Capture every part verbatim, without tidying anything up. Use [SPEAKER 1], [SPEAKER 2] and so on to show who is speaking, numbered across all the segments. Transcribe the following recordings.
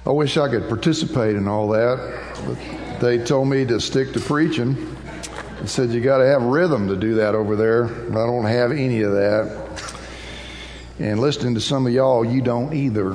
[SPEAKER 1] I wish I could participate in all that. But they told me to stick to preaching. They said you got to have rhythm to do that over there. I don't have any of that. And listening to some of y'all, you don't either.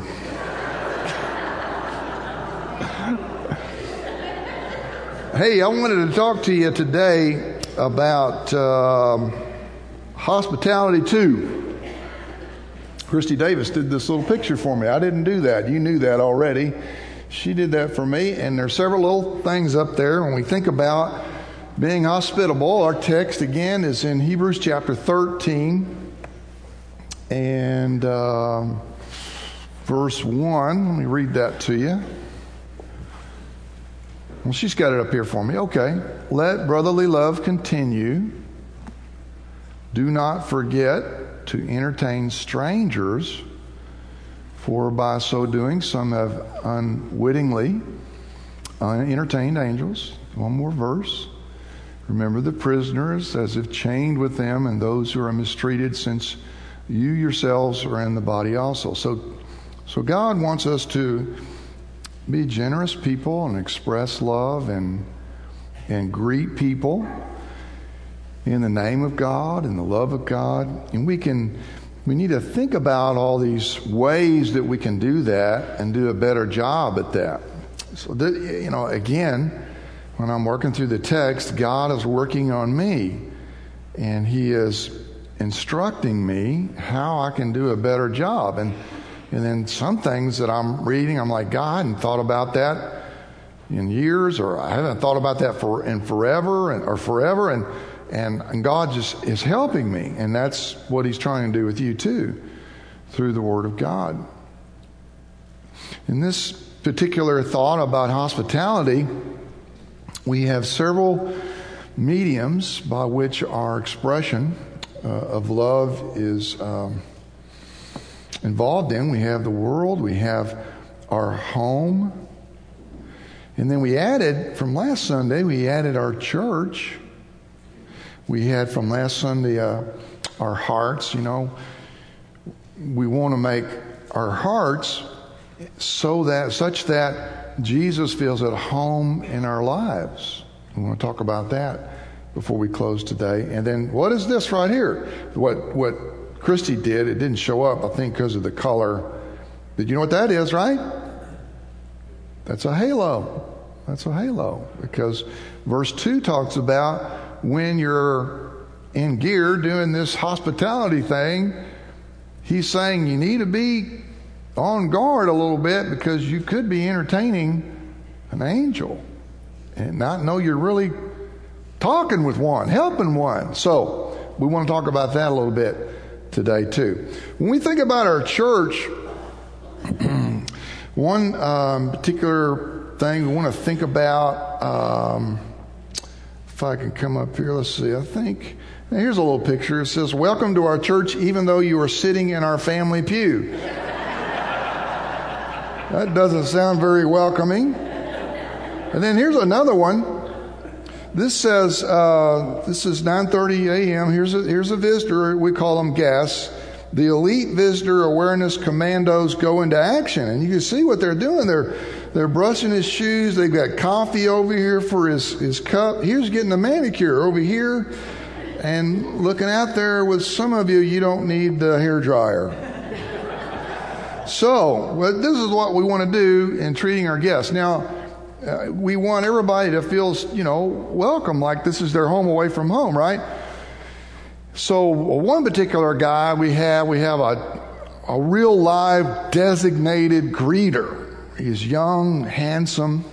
[SPEAKER 1] Hey, I wanted to talk to you today about um, hospitality too. Christy Davis did this little picture for me. I didn't do that. You knew that already. She did that for me. And there's several little things up there. When we think about being hospitable, our text again is in Hebrews chapter thirteen and uh, verse one. Let me read that to you. Well, she's got it up here for me. Okay. Let brotherly love continue. Do not forget to entertain strangers, for by so doing some have unwittingly entertained angels. One more verse. Remember the prisoners as if chained with them, and those who are mistreated, since you yourselves are in the body also. So, so God wants us to be generous people and express love and and greet people in the name of God and the love of God. And we can, we need to think about all these ways that we can do that and do a better job at that. So, that, you know, again, when I'm working through the text, God is working on me, and He is instructing me how I can do a better job. And and then some things that I'm reading, I'm like, God, I hadn't thought about that in years, or I haven't thought about that for in forever, and or forever, and and and God just is helping me, and that's what He's trying to do with you too, through the Word of God. In this particular thought about hospitality, we have several mediums by which our expression uh, of love is um, involved in. We have the world, we have our home, and then we added, from last Sunday, we added our church. We had from last Sunday uh, our hearts. You know, we want to make our hearts so that such that Jesus feels at home in our lives. We want to talk about that before we close today. And then what is this right here? What what Christy did, it didn't show up, I think, because of the color. Did you know what that is, right? That's a halo. That's a halo. Because verse two talks about when you're in gear doing this hospitality thing, he's saying you need to be on guard a little bit, because you could be entertaining an angel and not know you're really talking with one, helping one. So we want to talk about that a little bit today too. When we think about our church, one um, particular thing we want to think about, um, if I can come up here, let's see, I think, here's a little picture. It says, "Welcome to our church, even though you are sitting in our family pew." That doesn't sound very welcoming. And then here's another one. This says, uh, this is nine thirty a.m. Here's a, here's a visitor. We call them guests. The elite visitor awareness commandos go into action. And you can see what they're doing. They're they're brushing his shoes. They've got coffee over here for his, his cup. Here's getting a manicure over here. And looking out there with some of you, you don't need the hair dryer. So, well, this is what we want to do in treating our guests. Now, uh, we want everybody to feel, you know, welcome, like this is their home away from home, right? So, one particular guy we have, we have a, a real live designated greeter. He's young, handsome,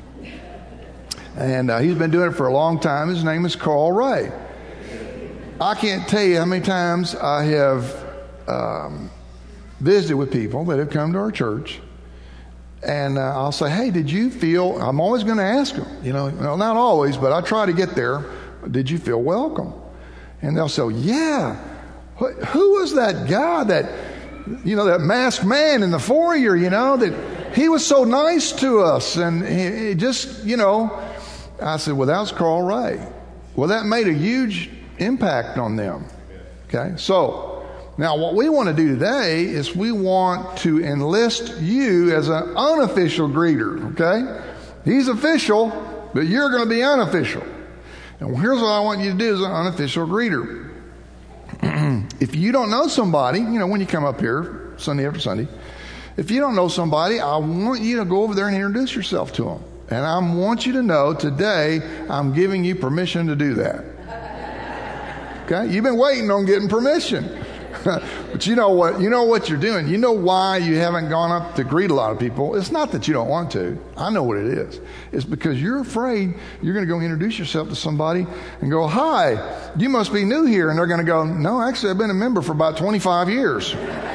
[SPEAKER 1] and uh, he's been doing it for a long time. His name is Carl Wright. I can't tell you how many times I have um, visited with people that have come to our church, and uh, I'll say, "Hey, did you feel?" I'm always going to ask them, you know, well, not always, but I try to get there. Did you feel welcome? And they'll say, "Yeah." Who was that guy that, you know, that masked man in the foyer? You know, that he was so nice to us, and he, he just, you know. I said, "Well, that was Carl Wright." Well, that made a huge impact on them. Okay, so Now, what we want to do today is we want to enlist you as an unofficial greeter, okay? He's official, but you're going to be unofficial. And here's what I want you to do as an unofficial greeter. If you don't know somebody, you know, when you come up here Sunday after Sunday, if you don't know somebody, I want you to go over there and introduce yourself to them. And I want you to know today I'm giving you permission to do that. Okay? You've been waiting on getting permission. But you know what? You know what you're doing. You know why you haven't gone up to greet a lot of people. It's not that you don't want to. I know what it is. It's because you're afraid you're going to go introduce yourself to somebody and go, "Hi, you must be new here." And they're going to go, "No, actually, I've been a member for about twenty-five years.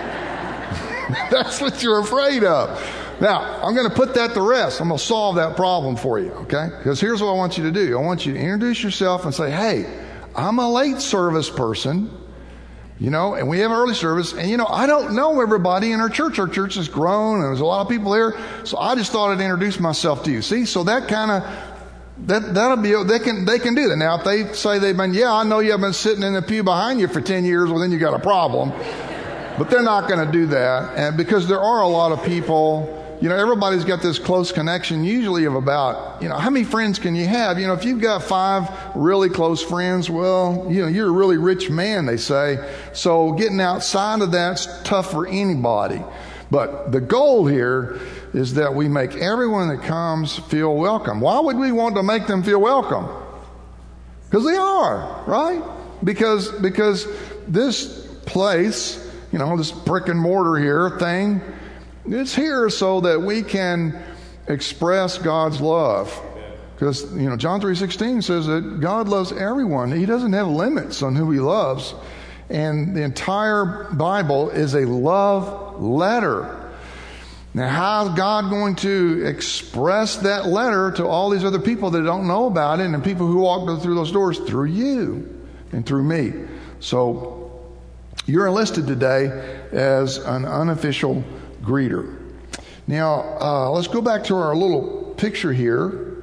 [SPEAKER 1] That's what you're afraid of. Now, I'm going to put that to rest. I'm going to solve that problem for you, okay? Because here's what I want you to do. I want you to introduce yourself and say, "Hey, I'm a late service person. You know, and we have early service, and you know, I don't know everybody in our church. Our church has grown, and there's a lot of people here. So I just thought I'd introduce myself to you." See, so that kind of that that'll be they can they can do that. Now, if they say they've been, yeah, I know you've been sitting in the pew behind you for ten years, well, then you got a problem. But they're not going to do that, and because there are a lot of people. You know, everybody's got this close connection usually of about, you know, how many friends can you have? You know, if you've got five really close friends, well, you know, you're a really rich man, they say. So getting outside of that's tough for anybody. But the goal here is that we make everyone that comes feel welcome. Why would we want to make them feel welcome? Because they are, right? Because, because this place, you know, this brick and mortar here thing, it's here so that we can express God's love. Because, you know, John three sixteen says that God loves everyone. He doesn't have limits on who he loves. And the entire Bible is a love letter. Now, how is God going to express that letter to all these other people that don't know about it and people who walk through those doors? Through you and through me. So you're enlisted today as an unofficial greeter. Now, uh, let's go back to our little picture here.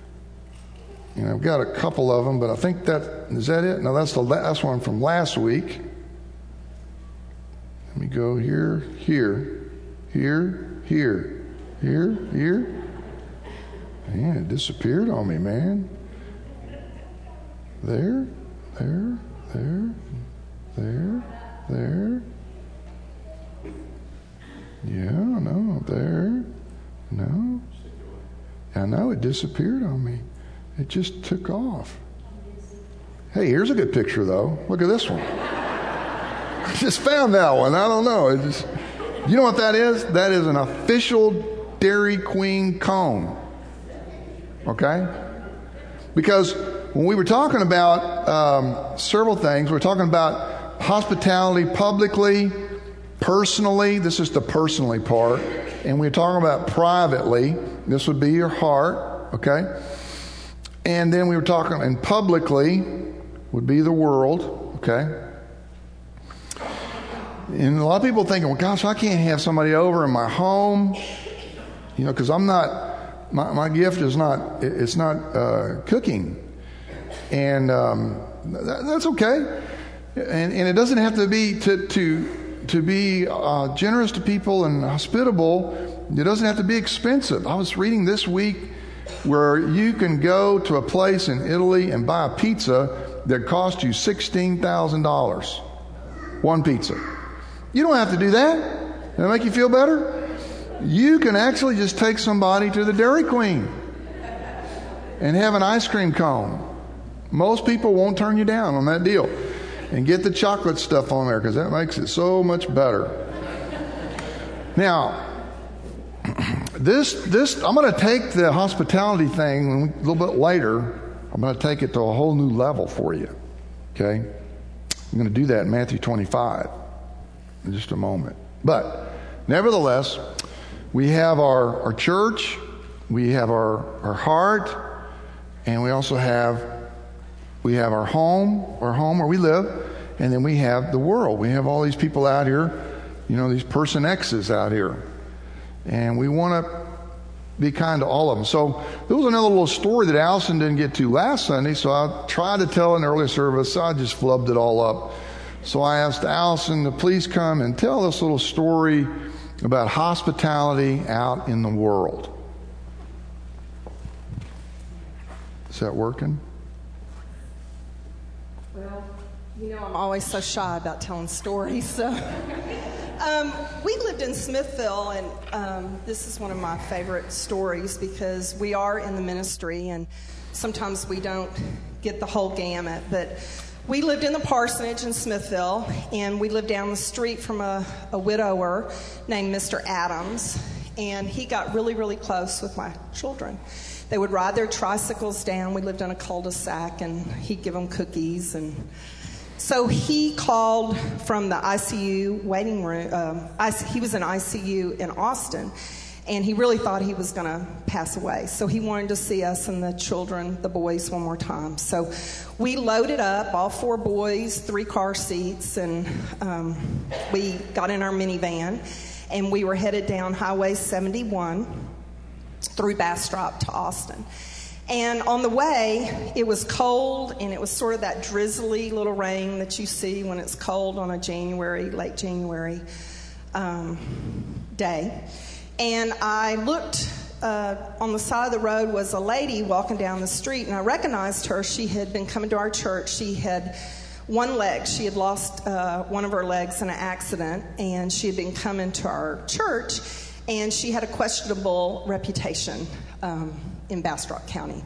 [SPEAKER 1] You know, I've got a couple of them, but I think that, is that it? No, that's the last one from last week. Let me go here, here, here, here, here, here. Man, it disappeared on me, man. There, there, there, there, there. Yeah, no, there, no. I know it disappeared on me. It just took off. Hey, here's a good picture, though. Look at this one. I just found that one. I don't know. It just, you know what that is? That is an official Dairy Queen cone. Okay? Because when we were talking about um, several things, we we're talking about hospitality publicly, personally. This is the personally part. And we're talking about privately. This would be your heart. Okay? And then we were talking, and publicly would be the world. Okay? And a lot of people thinking, well, gosh, I can't have somebody over in my home, you know, because I'm not, my, my gift is not, it's not uh, cooking. And um, that, that's okay. And, and it doesn't have to be to, to, to be uh, generous to people and hospitable. It doesn't have to be expensive. I was reading this week where you can go to a place in Italy and buy a pizza that costs you sixteen thousand dollars. One pizza. You don't have to do that. Does that make you feel better? You can actually just take somebody to the Dairy Queen and have an ice cream cone. Most people won't turn you down on that deal. And get the chocolate stuff on there because that makes it so much better. Now, this, this, I'm going to take the hospitality thing a little bit later. I'm going to take it to a whole new level for you. Okay? I'm going to do that in Matthew twenty-five in just a moment. But, nevertheless, we have our, our church, we have our, our heart, and we also have We have our home, our home where we live, and then we have the world. We have all these people out here, you know, these person X's out here. And we want to be kind to all of them. So there was another little story that Allison didn't get to last Sunday, so I tried to tell in the early service. I just flubbed it all up. So I asked Allison to please come and tell this little story about hospitality out in the world. Is that working?
[SPEAKER 2] Well, you know, I'm always so shy about telling stories. So, um, we lived in Smithville, and um, this is one of my favorite stories because we are in the ministry, and sometimes we don't get the whole gamut. But we lived in the parsonage in Smithville, and we lived down the street from a, a widower named Mister Adams, and he got really, really close with my children. They would ride their tricycles down. We lived in a cul-de-sac, and he'd give them cookies. And so he called from the I C U waiting room. Um, I C, he was in I C U in Austin, and he really thought he was going to pass away. So he wanted to see us and the children, the boys, one more time. So we loaded up, all four boys, three car seats, and um, we got in our minivan, and we were headed down Highway seventy-one through Bastrop to Austin. And on the way, it was cold, and it was sort of that drizzly little rain that you see when it's cold on a January, late January um, day. And I looked uh, on the side of the road was a lady walking down the street, and I recognized her. She had been coming to our church. She had one leg. She had lost uh, one of her legs in an accident, and she had been coming to our church. And she had a questionable reputation um, in Bastrop County.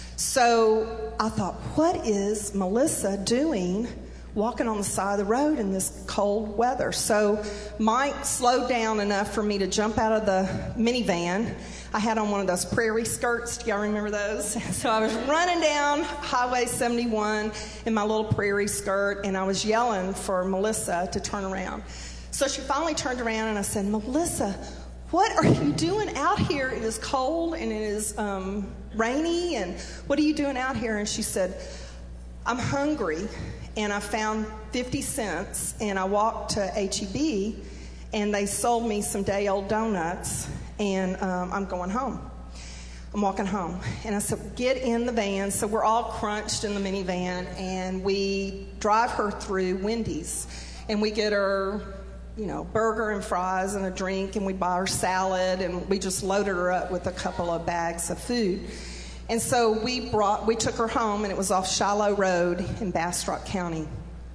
[SPEAKER 2] So I thought, what is Melissa doing walking on the side of the road in this cold weather? So Mike slowed down enough for me to jump out of the minivan. I had on one of those prairie skirts. Do y'all remember those? So I was running down Highway seventy-one in my little prairie skirt, and I was yelling for Melissa to turn around. So she finally turned around, and I said, Melissa, what are you doing out here? It is cold and it is um, rainy, and what are you doing out here? And she said, I'm hungry, and I found fifty cents, and I walked to H E B, and they sold me some day-old donuts, and um, I'm going home. I'm walking home. And I said, get in the van. So we're all crunched in the minivan, and we drive her through Wendy's, and we get her, you know, burger and fries and a drink, and we buy her salad, and we just loaded her up with a couple of bags of food. And so we brought, we took her home, and it was off Shiloh Road in Bastrop County.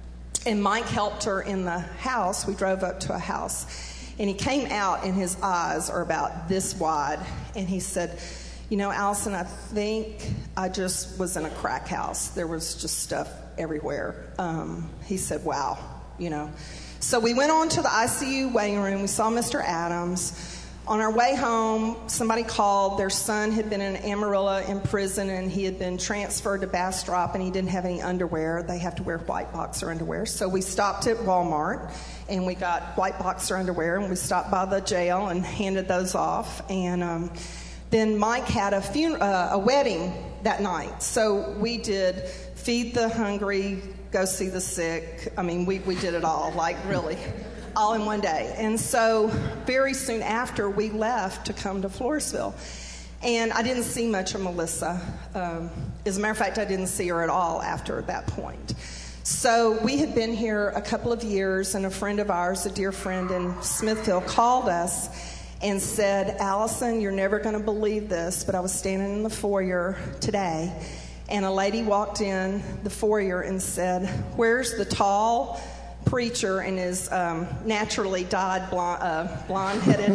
[SPEAKER 2] And Mike helped her in the house. We drove up to a house, and he came out, and his eyes are about this wide, and he said, you know, Allison, I think I just was in a crack house. There was just stuff everywhere. Um, he said, wow, you know. So we went on to the I C U waiting room. We saw Mister Adams. On our way home, somebody called. Their son had been in Amarillo in prison, and he had been transferred to Bastrop, and he didn't have any underwear. They have to wear white boxer underwear. So we stopped at Walmart, and we got white boxer underwear, and we stopped by the jail and handed those off. And um, then Mike had a, fun- uh, a wedding that night. So we did feed the hungry, go see the sick. I mean, we, we did it all, like really, all in one day. And so very soon after, we left to come to Floresville. And I didn't see much of Melissa. Um, as a matter of fact, I didn't see her at all after that point. So we had been here a couple of years, and a friend of ours, a dear friend in Smithville, called us and said, Allison, you're never going to believe this, but I was standing in the foyer today, and a lady walked in the foyer and said, where's the tall preacher and his um, naturally dyed blonde, uh, blonde-headed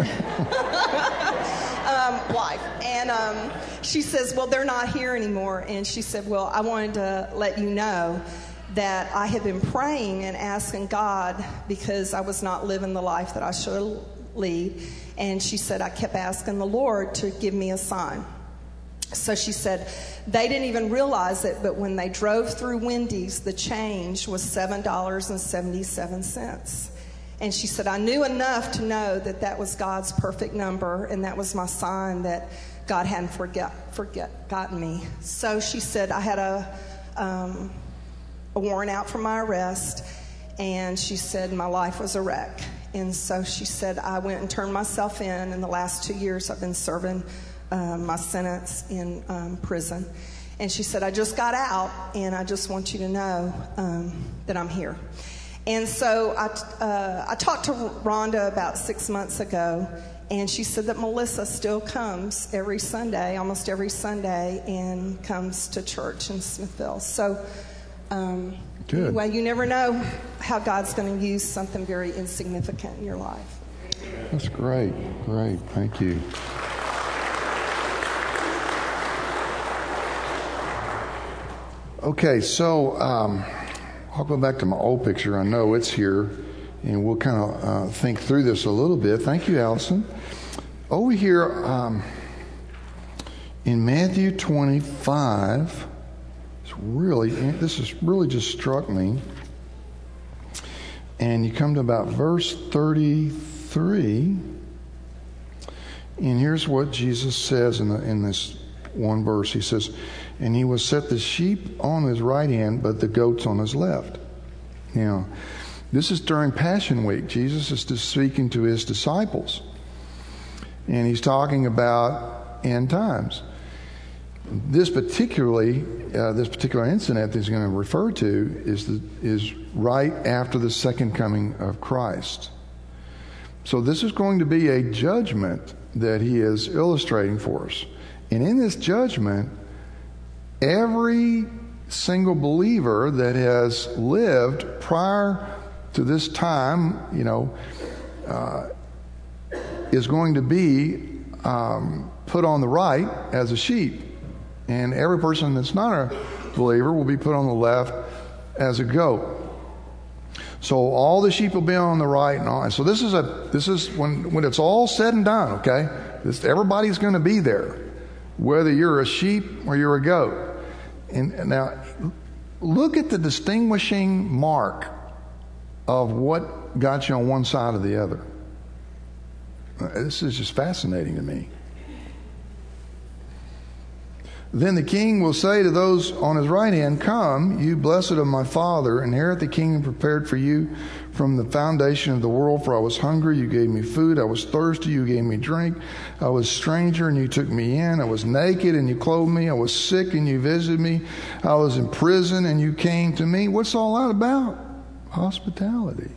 [SPEAKER 2] um, wife? And um, she says, well, they're not here anymore. And she said, well, I wanted to let you know that I had been praying and asking God because I was not living the life that I should lead. And she said, I kept asking the Lord to give me a sign. So she said, they didn't even realize it, but when they drove through Wendy's, the change was seven dollars and seventy-seven cents. And she said, I knew enough to know that that was God's perfect number, and that was my sign that God hadn't forget, forget, gotten me. So she said, I had a, um, a warrant out for my arrest, and she said my life was a wreck. And so she said, I went and turned myself in. In the last two years, I've been serving uh, my sentence in um, prison. And she said, I just got out, and I just want you to know um, that I'm here. And so I, uh, I talked to Rhonda about six months ago, and she said that Melissa still comes every Sunday, almost every Sunday, and comes to church in Smithville. So um,
[SPEAKER 1] Good.
[SPEAKER 2] Anyway, you never know how God's going to use something very insignificant in your life.
[SPEAKER 1] That's great. Great. Thank you. Okay, so um, I'll go back to my old picture. I know it's here, and we'll kind of uh, think through this a little bit. Thank you, Allison. Over here um, in Matthew twenty-five, it's really, this has really just struck me. And you come to about verse thirty-three, and here's what Jesus says in, the, in this one verse. He says, "And he will set the sheep on his right hand, but the goats on his left." Now, this is during Passion Week. Jesus is just speaking to his disciples, and he's talking about end times. This particularly, uh, this particular incident that he's going to refer to is the, is right after the second coming of Christ. So this is going to be a judgment that he is illustrating for us. And in this judgment, every single believer that has lived prior to this time, you know, uh, is going to be um, put on the right as a sheep. And every person that's not a believer will be put on the left as a goat. So all the sheep will be on the right, and all. So this is a this is when when it's all said and done. Okay, this, everybody's going to be there, whether you're a sheep or you're a goat. And, and now, look at the distinguishing mark of what got you on one side or the other. This is just fascinating to me. Then the king will say to those on his right hand, "Come, you blessed of my Father, inherit the kingdom prepared for you from the foundation of the world. For I was hungry, you gave me food. I was thirsty, you gave me drink. I was a stranger, and you took me in. I was naked, and you clothed me. I was sick, and you visited me. I was in prison, and you came to me." What's all that about? Hospitality.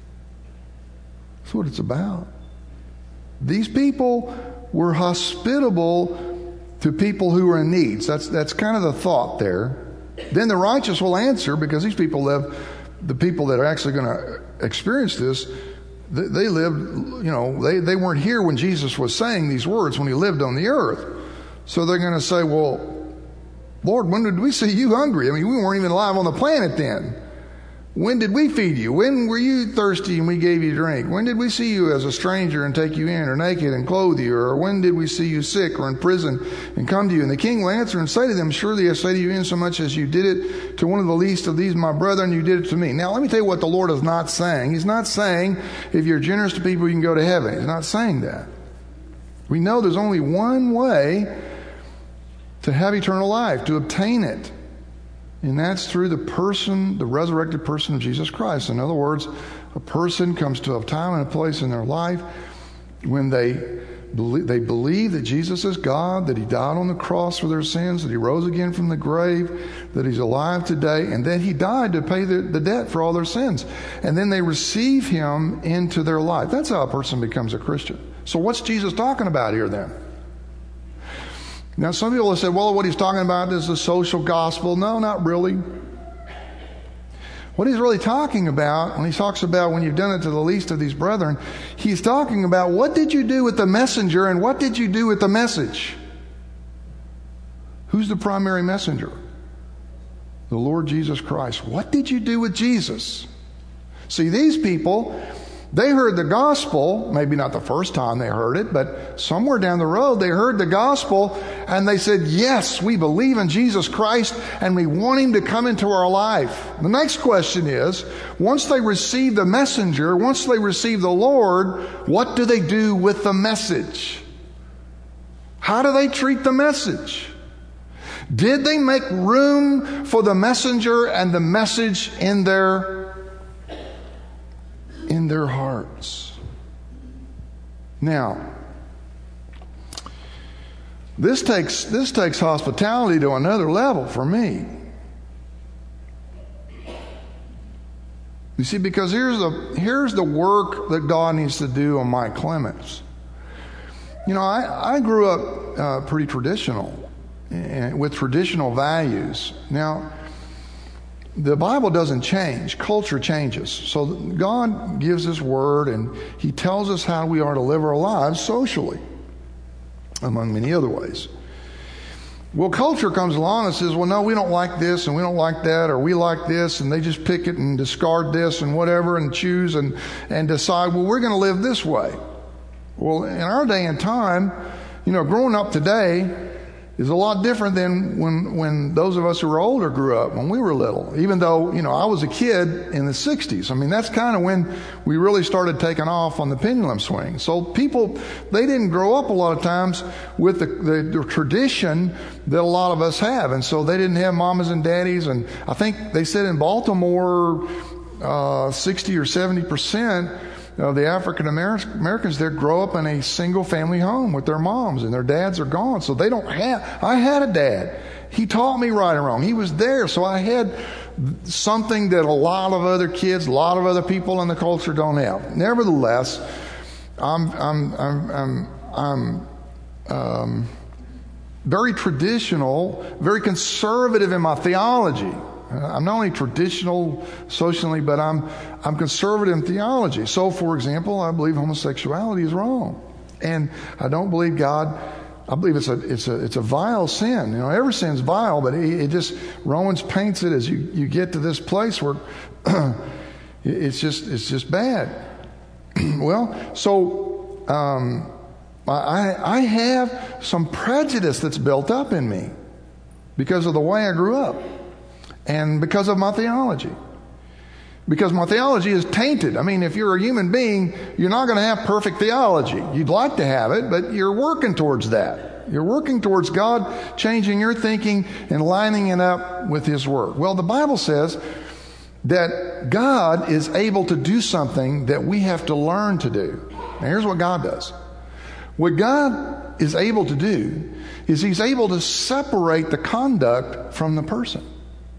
[SPEAKER 1] That's what it's about. These people were hospitable to people who are in need. So that's that's kind of the thought there. Then the righteous will answer, because these people live, the people that are actually going to experience this, they, they lived, you know, they, they weren't here when Jesus was saying these words, when he lived on the earth. So they're going to say, "Well, Lord, when did we see you hungry? I mean, we weren't even alive on the planet then. When did we feed you? When were you thirsty and we gave you drink? When did we see you as a stranger and take you in, or naked and clothe you? Or when did we see you sick or in prison and come to you?" And the king will answer and say to them, "Surely I say to you, insomuch as you did it to one of the least of these my brethren, you did it to me." Now let me tell you what the Lord is not saying. He's not saying if you're generous to people you can go to heaven. He's not saying that. We know there's only one way to have eternal life, to obtain it. And that's through the person, the resurrected person of Jesus Christ. In other words, a person comes to a time and a place in their life when they believe, they believe that Jesus is God, that he died on the cross for their sins, that he rose again from the grave, that he's alive today, and that he died to pay the, the debt for all their sins. And then they receive him into their life. That's how a person becomes a Christian. So what's Jesus talking about here then? Now, some people have said, well, what he's talking about is the social gospel. No, not really. What he's really talking about, when he talks about when you've done it to the least of these brethren, he's talking about what did you do with the messenger and what did you do with the message? Who's the primary messenger? The Lord Jesus Christ. What did you do with Jesus? See, these people, they heard the gospel, maybe not the first time they heard it, but somewhere down the road they heard the gospel and they said, "Yes, we believe in Jesus Christ and we want him to come into our life." The next question is, once they receive the messenger, once they receive the Lord, what do they do with the message? How do they treat the message? Did they make room for the messenger and the message in their in their hearts? Now, this takes this takes hospitality to another level for me. You see, because here's the, here's the work that God needs to do on Mike Clements. You know, I, I grew up uh, pretty traditional, and with traditional values. Now, the Bible doesn't change. Culture changes. So God gives His Word, and He tells us how we are to live our lives socially, among many other ways. Well, culture comes along and says, well, no, we don't like this and we don't like that, or we like this, and they just pick it and discard this and whatever and choose and, and decide, well, we're going to live this way. Well, in our day and time, you know, growing up today is a lot different than when, when those of us who were older grew up, when we were little. Even though, you know, I was a kid in the sixties. I mean, that's kind of when we really started taking off on the pendulum swing. So people, they didn't grow up a lot of times with the, the, the tradition that a lot of us have. And so they didn't have mamas and daddies. And I think they said in Baltimore, uh, sixty or seventy percent of the African Americans there grow up in a single family home with their moms, and their dads are gone. So they don't have, I had a dad. He taught me right and wrong. He was there. So I had something that a lot of other kids, a lot of other people in the culture don't have. Nevertheless, I'm, I'm, I'm, I'm, I'm, um, very traditional, very conservative in my theology. I'm not only traditional socially, but I'm I'm conservative in theology. So, for example, I believe homosexuality is wrong, and I don't believe God. I believe it's a it's a it's a vile sin. You know, every sin's vile, but it, it just Romans paints it as you, you get to this place where it's just it's just bad. Well, so um, I I have some prejudice that's built up in me because of the way I grew up. And because of my theology. Because my theology is tainted. I mean, if you're a human being, you're not going to have perfect theology. You'd like to have it, but you're working towards that. You're working towards God changing your thinking and lining it up with His Word. Well, the Bible says that God is able to do something that we have to learn to do. Now, here's what God does. What God is able to do is He's able to separate the conduct from the person.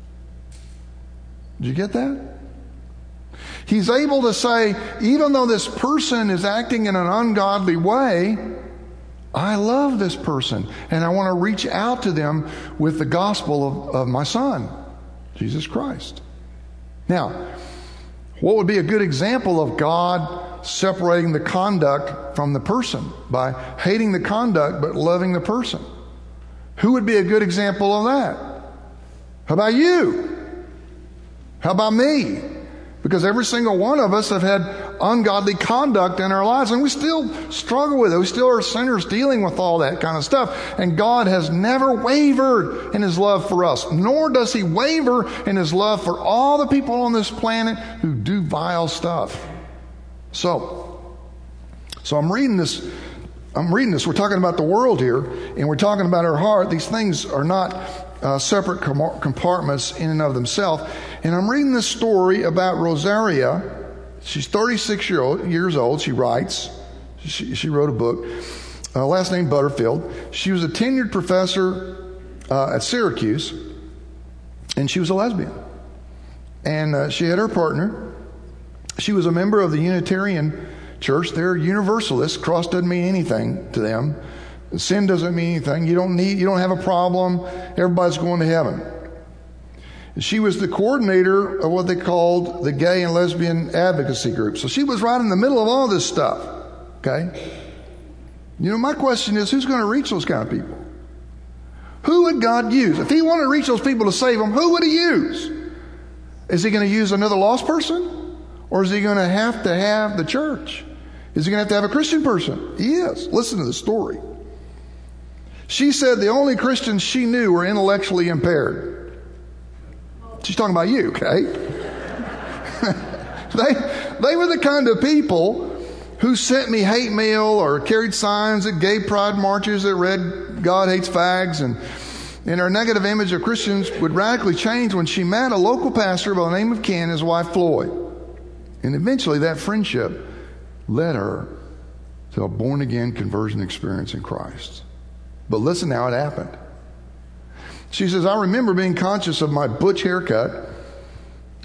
[SPEAKER 1] Did you get that? He's able to say, even though this person is acting in an ungodly way, I love this person and I want to reach out to them with the gospel of, of my Son, Jesus Christ. Now, what would be a good example of God separating the conduct from the person by hating the conduct but loving the person? Who would be a good example of that? How about you? How about me? Because every single one of us have had ungodly conduct in our lives, and we still struggle with it. We still are sinners dealing with all that kind of stuff. And God has never wavered in His love for us, nor does He waver in His love for all the people on this planet who do vile stuff. So, so I'm reading this. I'm reading this. We're talking about the world here, and we're talking about our heart. These things are not Uh, separate com- compartments in and of themselves. And I'm reading this story about Rosaria. She's thirty-six year old, years old. She writes. She, she wrote a book. Uh, last name Butterfield. She was a tenured professor uh, at Syracuse, and she was a lesbian. And uh, she had her partner. She was a member of the Unitarian Church. They're universalists. Cross doesn't mean anything to them. Sin doesn't mean anything. You don't need, you don't have a problem. Everybody's going to heaven. She was the coordinator of what they called the gay and lesbian advocacy group. So she was right in the middle of all this stuff. Okay? You know, my question is, who's going to reach those kind of people? Who would God use? If He wanted to reach those people to save them, who would He use? Is He going to use another lost person? Or is He going to have to have the church? Is He going to have to have a Christian person? He is. Listen to the story. She said the only Christians she knew were intellectually impaired. She's talking about you, okay? they, they were the kind of people who sent me hate mail or carried signs at gay pride marches that read, God hates fags. And, and her negative image of Christians would radically change when she met a local pastor by the name of Ken and his wife Floyd. And eventually that friendship led her to a born-again conversion experience in Christ. But listen how it happened. She says, I remember being conscious of my butch haircut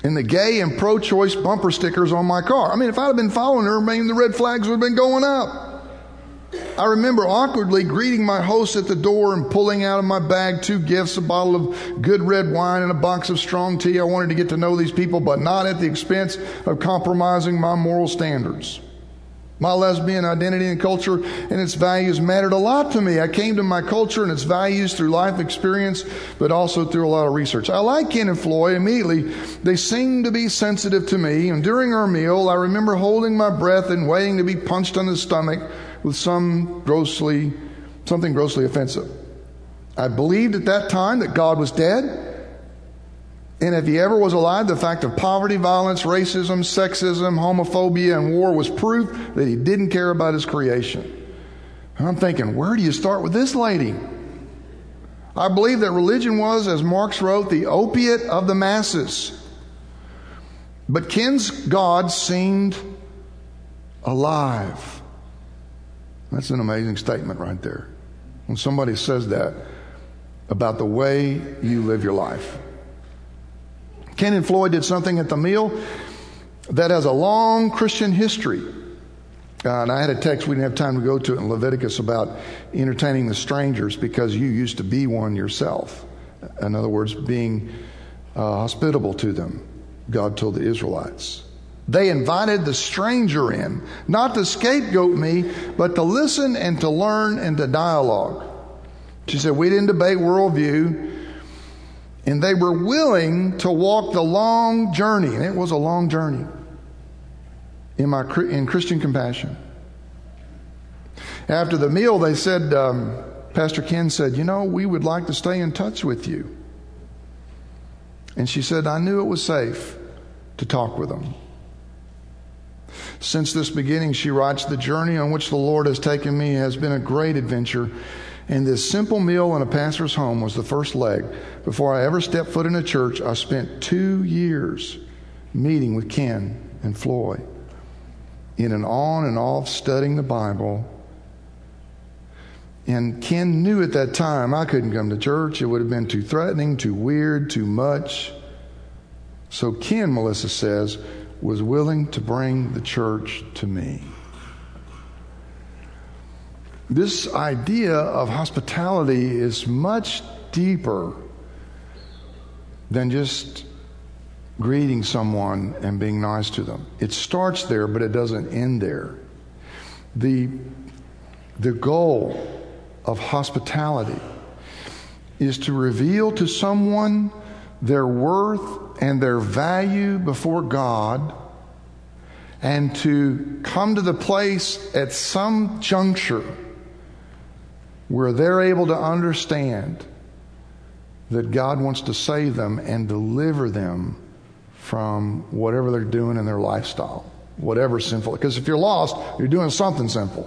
[SPEAKER 1] and the gay and pro-choice bumper stickers on my car. I mean, if I'd have been following her, maybe the red flags would have been going up. I remember awkwardly greeting my host at the door and pulling out of my bag two gifts, a bottle of good red wine and a box of strong tea. I wanted to get to know these people, but not at the expense of compromising my moral standards. My lesbian identity and culture and its values mattered a lot to me. I came to my culture and its values through life experience, but also through a lot of research. I like Ken and Floyd. Immediately, they seemed to be sensitive to me. And during our meal, I remember holding my breath and waiting to be punched on the stomach with some grossly, something grossly offensive. I believed at that time that God was dead. And if he ever was alive, the fact of poverty, violence, racism, sexism, homophobia, and war was proof that he didn't care about his creation. And I'm thinking, where do you start with this lady? I believe that religion was, as Marx wrote, the opiate of the masses. But Ken's God seemed alive. That's an amazing statement right there. When somebody says that about the way you live your life. Ken and Floyd did something at the meal that has a long Christian history. Uh, and I had a text, we didn't have time to go to it in Leviticus, about entertaining the strangers because you used to be one yourself. In other words, being uh, hospitable to them, God told the Israelites. They invited the stranger in, not to scapegoat me, but to listen and to learn and to dialogue. She said, we didn't debate worldview. And they were willing to walk the long journey. And it was a long journey in my in Christian compassion. After the meal, they said, um, Pastor Ken said, you know, we would like to stay in touch with you. And she said, I knew it was safe to talk with them. Since this beginning, she writes, the journey on which the Lord has taken me has been a great adventure. And this simple meal in a pastor's home was the first leg. Before I ever stepped foot in a church, I spent two years meeting with Ken and Floyd in an on and off studying the Bible. And Ken knew at that time I couldn't come to church. It would have been too threatening, too weird, too much. So Ken, Melissa says, was willing to bring the church to me. This idea of hospitality is much deeper than just greeting someone and being nice to them. It starts there, but it doesn't end there. The, the goal of hospitality is to reveal to someone their worth and their value before God, and to come to the place at some juncture where they're able to understand that God wants to save them and deliver them from whatever they're doing in their lifestyle, whatever sinful. Because if you're lost, you're doing something sinful.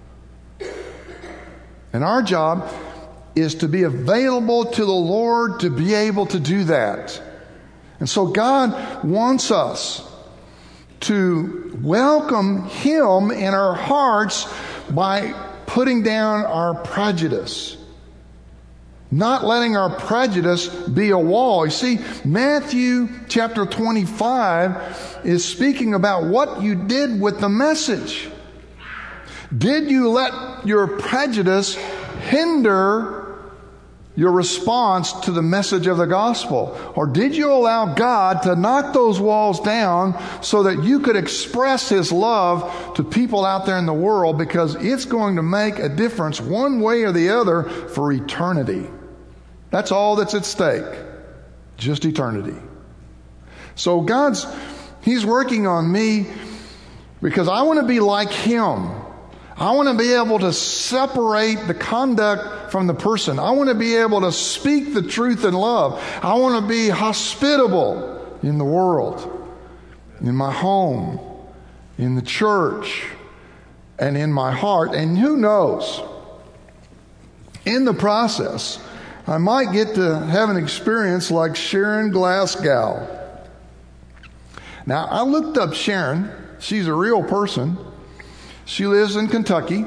[SPEAKER 1] And our job is to be available to the Lord to be able to do that. And so God wants us to welcome Him in our hearts by putting down our prejudice. Not letting our prejudice be a wall. You see, Matthew chapter twenty-five is speaking about what you did with the message. Did you let your prejudice hinder your response to the message of the gospel? Or did you allow God to knock those walls down so that you could express His love to people out there in the world, because it's going to make a difference one way or the other for eternity. That's all that's at stake. Just eternity. So God's, He's working on me because I want to be like Him. I want to be able to separate the conduct from the person. I want to be able to speak the truth in love. I want to be hospitable in the world, in my home, in the church, and in my heart. And who knows, in the process, I might get to have an experience like Sharon Glasgow. Now, I looked up Sharon. She's a real person. She lives in Kentucky.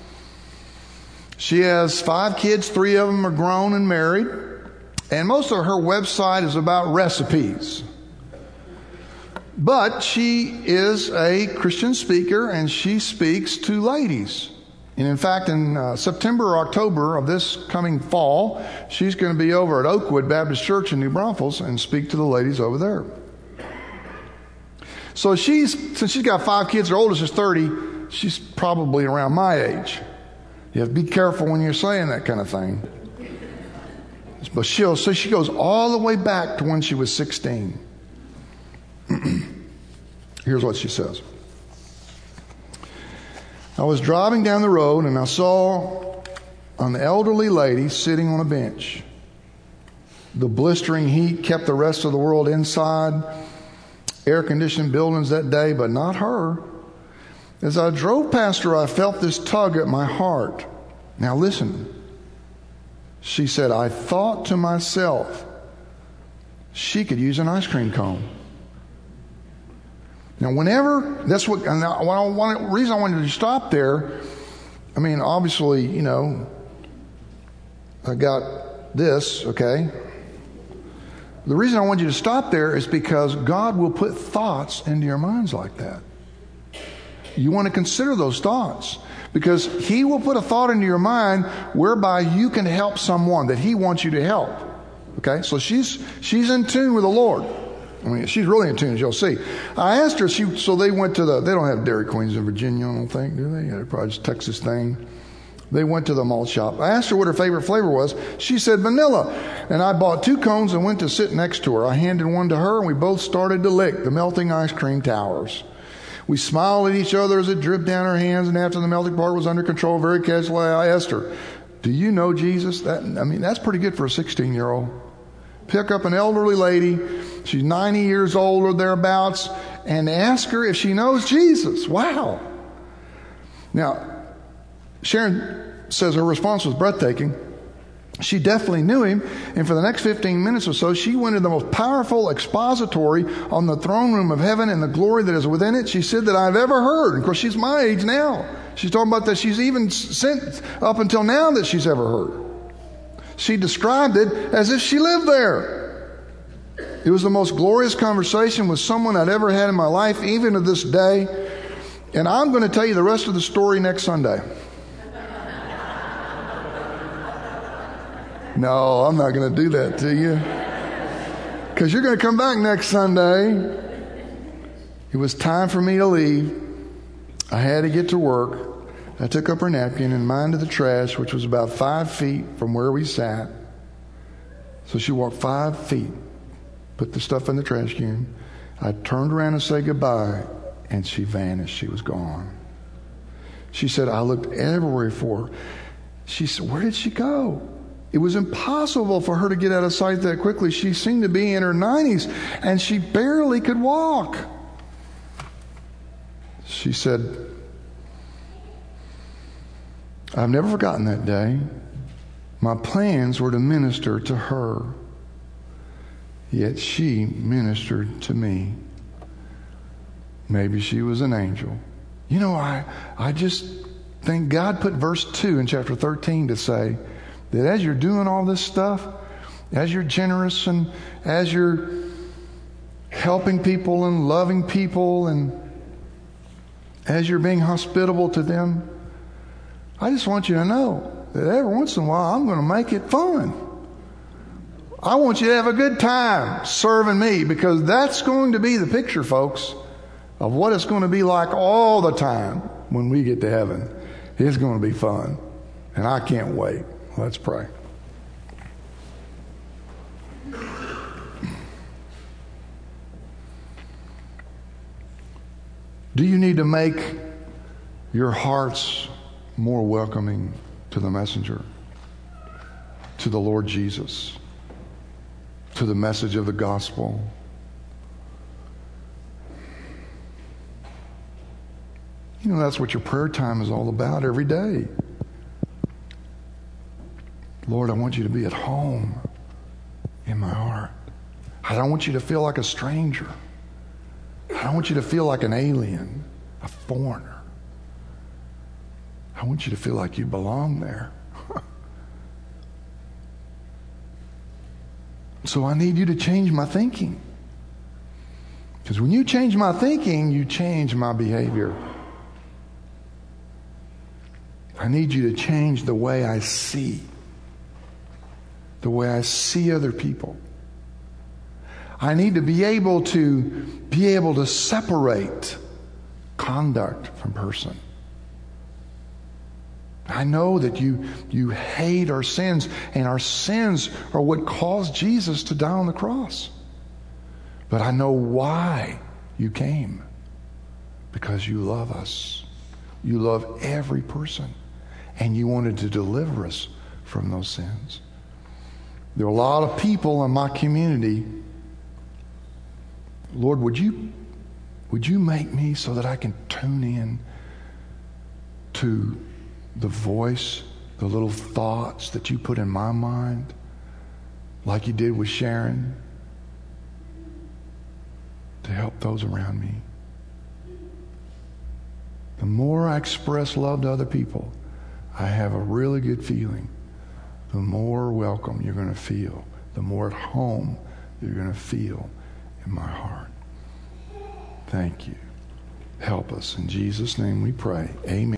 [SPEAKER 1] She has five kids. Three of them are grown and married. And most of her website is about recipes. But she is a Christian speaker, and she speaks to ladies. And in fact, in uh, September or October of this coming fall, she's going to be over at Oakwood Baptist Church in New Braunfels and speak to the ladies over there. So she's, since she's got five kids, her oldest is thirty, she's probably around my age. You have to be careful when you're saying that kind of thing. But she'll, so she goes all the way back to when she was sixteen. Here's what she says. I was driving down the road and I saw an elderly lady sitting on a bench. The blistering heat kept the rest of the world inside. Air-conditioned buildings that day, but not her. As I drove past her, I felt this tug at my heart. Now listen. She said, I thought to myself, she could use an ice cream cone. Now, whenever, that's what, and I, one, the reason I wanted to stop there, I mean, obviously, you know, I got this, okay? The reason I want you to stop there is because God will put thoughts into your minds like that. You want to consider those thoughts, because He will put a thought into your mind whereby you can help someone that He wants you to help. Okay? So she's, she's in tune with the Lord. I mean, she's really in tune, as you'll see. I asked her, she, so they went to the, they don't have Dairy Queens in Virginia, I don't think, do they? Yeah, probably just a Texas thing. They went to the malt shop. I asked her what her favorite flavor was. She said vanilla. And I bought two cones and went to sit next to her. I handed one to her and we both started to lick the melting ice cream towers. We smiled at each other as it dripped down our hands, and after the melting part was under control, very casually, I asked her, do you know Jesus? That, I mean, that's pretty good for a sixteen-year-old. Pick up an elderly lady, she's ninety years old or thereabouts, and ask her if she knows Jesus. Wow. Now, Sharon says her response was breathtaking. She definitely knew Him, and for the next fifteen minutes or so, she went into the most powerful expository on the throne room of heaven and the glory that is within it, she said, that I've ever heard. And of course, she's my age now. She's talking about that she's even sent up until now that she's ever heard. She described it as if she lived there. It was the most glorious conversation with someone I'd ever had in my life, even to this day. And I'm going to tell you the rest of the story next Sunday. No, I'm not going to do that to you. Because you're going to come back next Sunday. It was time for me to leave. I had to get to work. I took up her napkin and mine to the trash, which was about five feet from where we sat. So she walked five feet, put the stuff in the trash can. I turned around and said goodbye, and she vanished. She was gone. She said, I looked everywhere for her. She said, where did she go? It was impossible for her to get out of sight that quickly. She seemed to be in her nineties, and she barely could walk. She said, I've never forgotten that day. My plans were to minister to her, yet she ministered to me. Maybe she was an angel. You know, I, I just think God put verse two in chapter thirteen to say that as you're doing all this stuff, as you're generous and as you're helping people and loving people and as you're being hospitable to them, I just want you to know that every once in a while I'm going to make it fun. I want you to have a good time serving me, because that's going to be the picture, folks, of what it's going to be like all the time when we get to heaven. It's going to be fun. And I can't wait. Let's pray. Do you need to make your hearts more welcoming to the messenger, to the Lord Jesus, to the message of the gospel? You know, that's what your prayer time is all about every day. Lord, I want you to be at home in my heart. I don't want you to feel like a stranger. I don't want you to feel like an alien, a foreigner. I want you to feel like you belong there. So I need you to change my thinking. Because when you change my thinking, you change my behavior. I need you to change the way I see, the way I see other people. I need to be able to be able to separate conduct from person. I know that you you hate our sins, and our sins are what caused Jesus to die on the cross. But I know why you came. Because you love us. You love every person. And you wanted to deliver us from those sins. There are a lot of people in my community. Lord, would you would you make me so that I can tune in to the voice, the little thoughts that you put in my mind, like you did with Sharon, to help those around me. The more I express love to other people, I have a really good feeling. The more welcome you're going to feel, the more at home you're going to feel in my heart. Thank you. Help us. In Jesus' name we pray. Amen.